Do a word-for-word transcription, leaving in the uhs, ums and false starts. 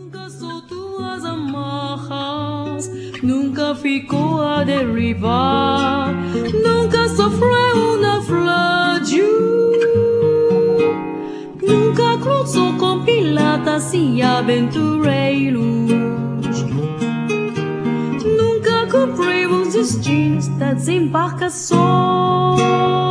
Nunca soltou as amarras, nunca ficou a derivar, nunca sofreu naufrágio, nunca cruzou com piratas e aventureiros, nunca cumpriu os destinos das embarcações.